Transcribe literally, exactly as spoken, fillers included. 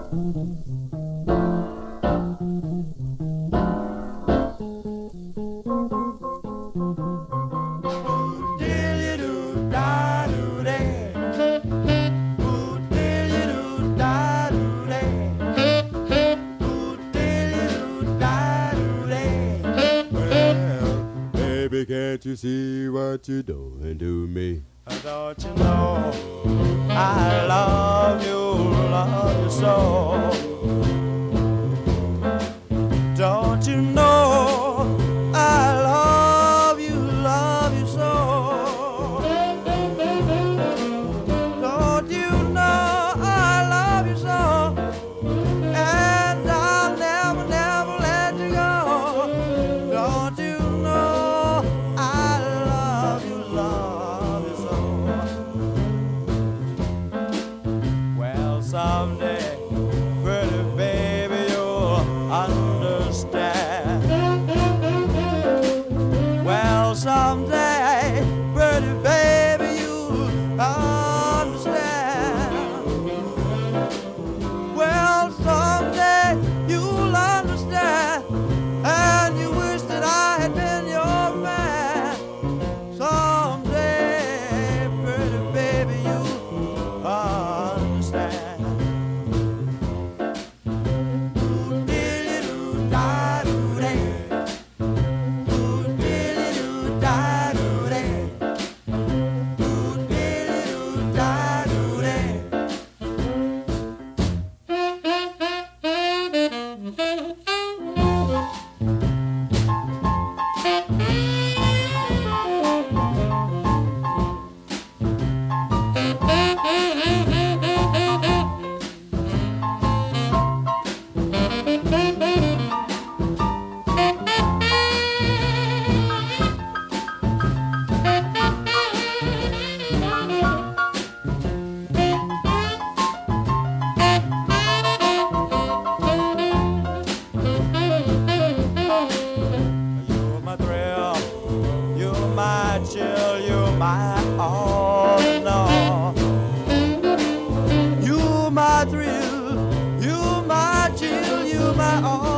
Can't you see what you're doing to me? Don't you know I love you, love you so? Don't you know I love you, love you so? Don't you know I love you so? And I'll never, never let you go. Don't you know I love you, love you so? Well, someday, pretty baby, you'll understand. Well, someday, pretty baby, you'll understand. Well, someday, you'll understand. And you wish that I had been your man. Someday, pretty baby, you'll understand. You're my thrill, you're my chill, you're my all in all. You're my thrill, you're my chill, you're my all.